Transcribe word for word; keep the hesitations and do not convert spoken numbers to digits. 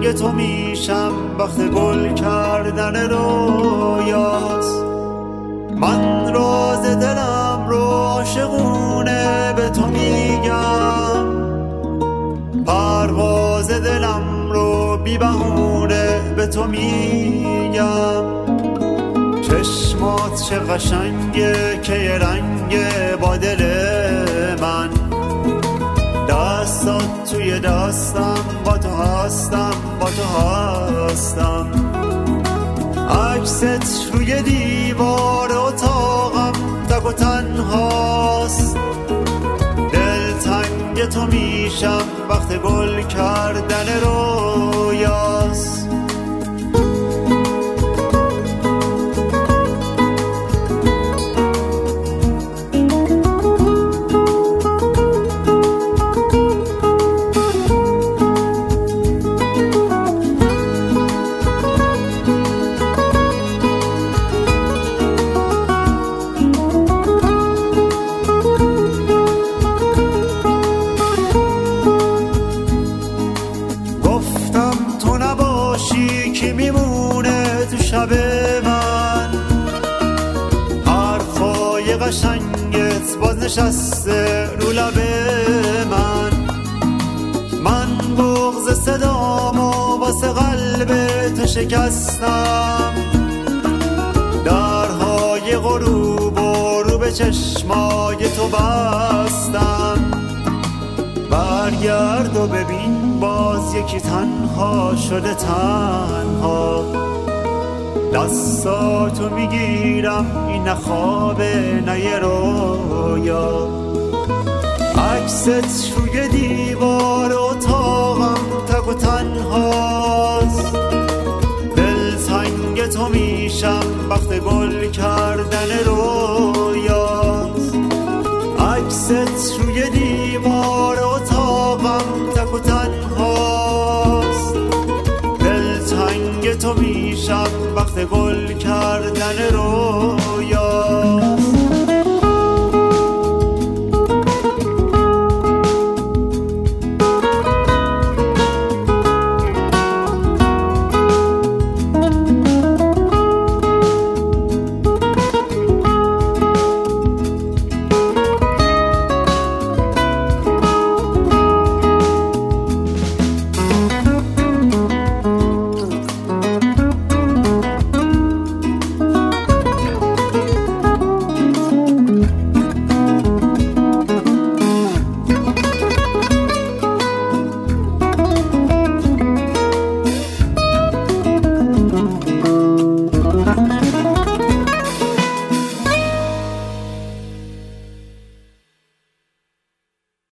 دلتنگ تو میشم وقت گل کردن رویاست. من راز دلم رو عاشقونه به تو میگم، پرواز دلم رو بی بهونه به تو میگم. چشمات چه قشنگه که یه رنگه با دل من، دستات توی دستم با تو هستم با تو هستم. عکست روی دیوار اتاقم تک و تنهاست. دلتنگ تو میشم وقت گل کردن رویاست. شب من حرفای قشنگت باز نشسته رو لب من. من بغض صدامو واسه قلب تو شکستم، درهای غروب و رو به چشمای تو بستم. برگرد و ببین باز یکی تنها شده تنها. دستاتو میگیرم این نه خوابه نه یه رویا. عکست روی دیوار اتاقم تک و تنهاست. دلتنگ تو میشم وقت گل کردن رویاست. عکست روی دیوار